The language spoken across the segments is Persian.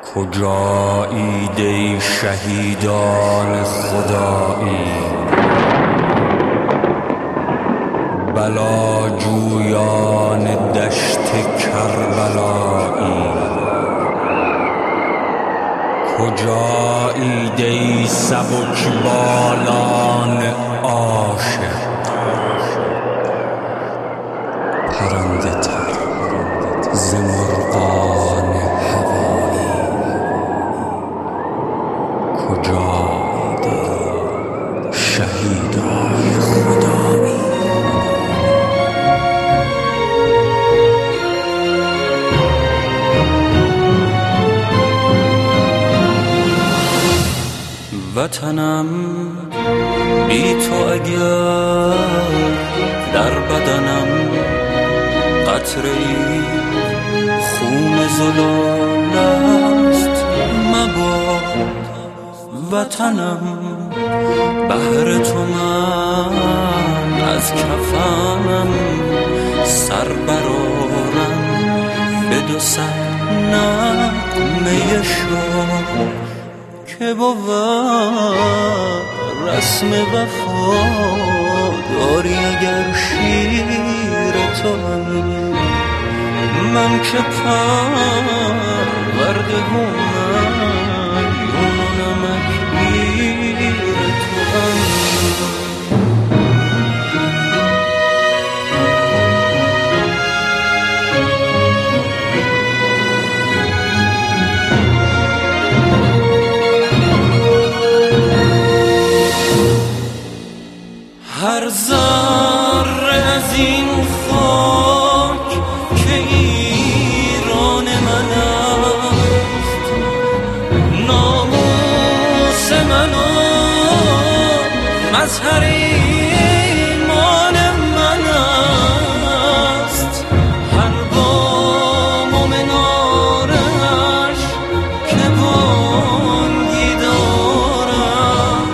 کجایید ای شهیدان خدایی، بلاجویان دشت کربلایی. کجایید ای سبکبالان عاشق، پرنده تر ز مرغان هوایی. کجایید ای شهیدان خدایی. وطنم بی تو اگر در بدنم قطره‌ای خون زلال است مباد. وطنم بهر تو من از کفنم سر برآرم به 200 نغمه شاد که بود رسم وفاداری. اگر شیر توام من که پرورده و میون نمک گیر توام. هر ذره از این خاک که ایران من است، ناموس من و مظهر ایمان من است. هر بام و منارش که بانگی دارم،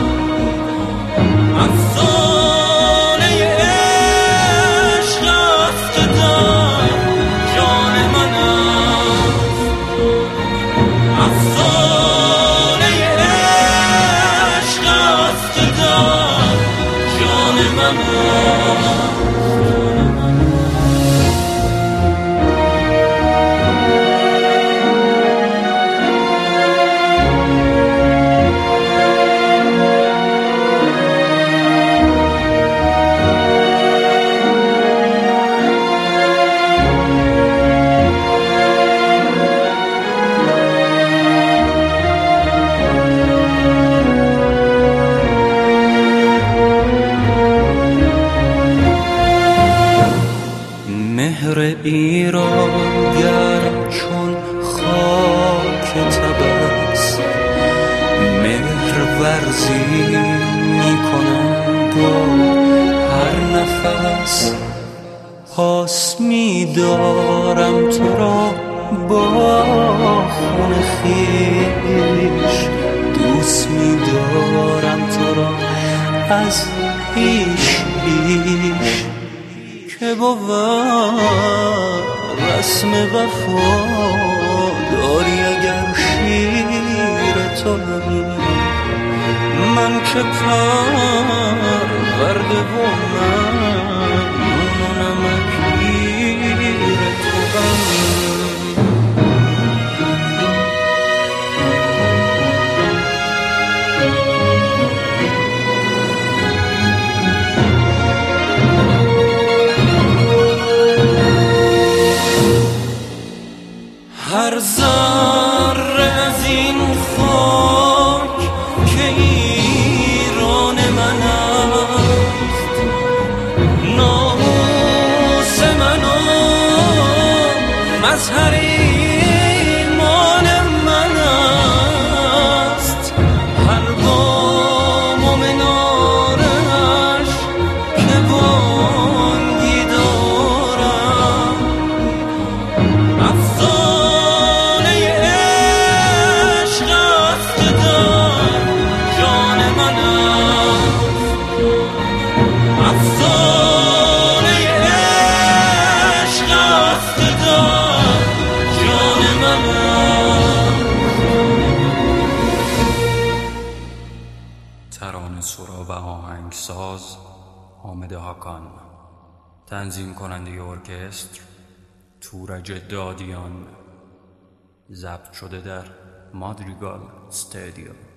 مهر ایران گرم چون خاک تبس، مهر ورزی می کنم با هر نفس. پاس می دارم تو را با خون خویش، دوست می دارم تو را از پیش پیش که بود رسم وفاداری. اگر شیر توام من که پرورده و میون نمک گیر توام. هر ذره از این خاک که ایران من است، ناموس من و مظهر ایمان من است. هر بام و منارش که بانگی دارم، افسانه عشق است ترانه سرا و آهنگساز حامد حاکان. تنظیم کننده ارکستر تورج دادیان. ضبط شده در مادریگال استودیو.